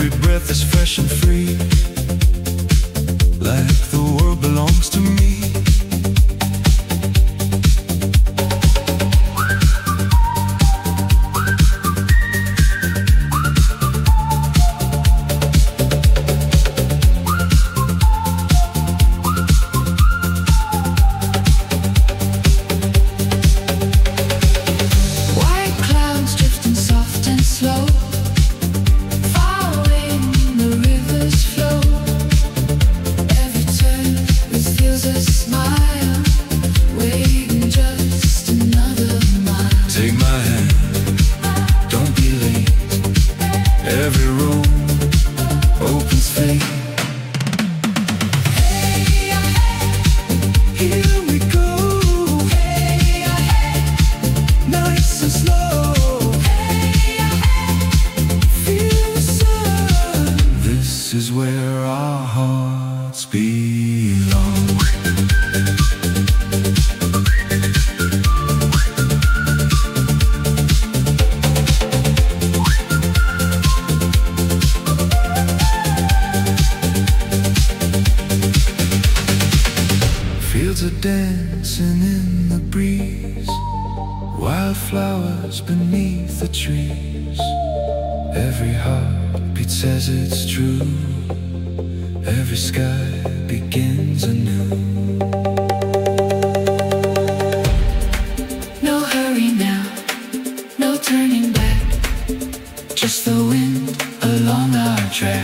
Every breath is fresh and free, like the world belongs to me. Fields are dancing in the breeze, wildflowers beneath the trees. Every heartbeat says it's true, every sky begins anew. No hurry now, no turning back, just the wind along our track.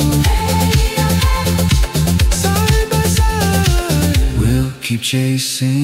Keep chasing